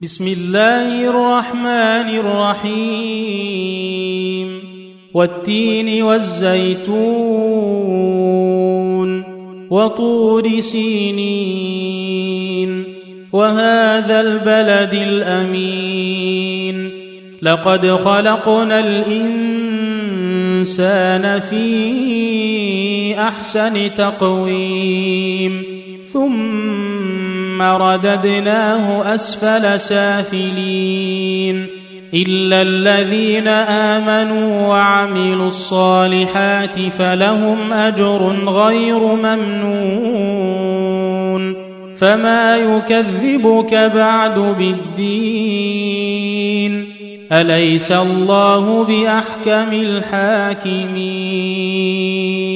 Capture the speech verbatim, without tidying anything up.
بسم الله الرحمن الرحيم والتين والزيتون وطور سينين وهذا البلد الأمين لقد خلقنا الإنسان في أحسن تقويم ثم رددناه أسفل سافلين إلا الذين آمنوا وعملوا الصالحات فلهم أجر غير ممنون فما يكذبك بعد بالدين أليس الله بأحكم الحاكمين